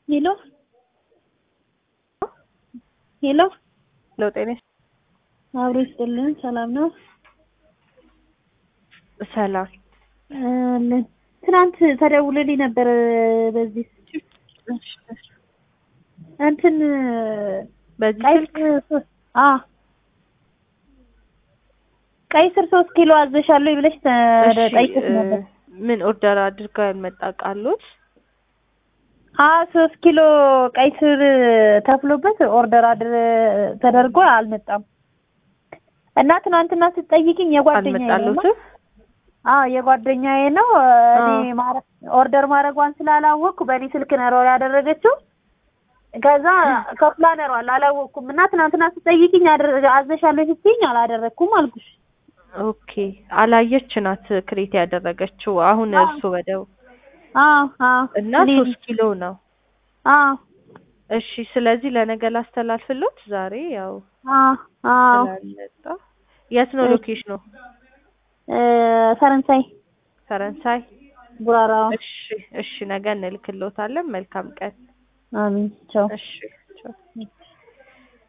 ሄሎ ሄሎ ለውጥ ነሽ? አብሮ ይስጥልን። ሰላም ነው? ሰላም። ትናንት ተደውሎልኝ ነበር በዚህ እንትን በዚህ ስልክ ቀይ ስር 3 ኪሎ አዘሻለሁ ብለሽ ጠይቀሽ ነበር። ምን ኦርደር አድርጋ ያልመጣ ቃሎት? 3 ኪሎ ቀይ ስር ተፍሎበት ኦርደር ተደርጎ አልመጣም እና ትናንትና ስትጠይቂኝ የጓደኛዬ ነው። የጓደኛዬ ነው። እኔ ኦርደር ማድረጓን ስላላወቅኩ በእኔ ስልክ ነው ያደረገችው። ከዛ ከፍላ ነው አላወቅኩም እና ትናንትና ስትጠይቂኝ አዘሻለሁ ስትይኝ አላደረኩም አልኩሽ። ኦኬ አላየች ናት ክሬት ያደረገችው። አሁን እርሱ ወደው እና 3 ኪሎ ነው። እሺ ስለዚህ ለነገ ላስተላልፍሎት ዛሬ ያው ስላልመጣ። የት ነው ሎኬሽኑ? ፈረንሳይ ጉራራ። እሺ ነገ እንልክሎታለን። መልካም ቀን። አሜን። ቻው። እሺ ቻው።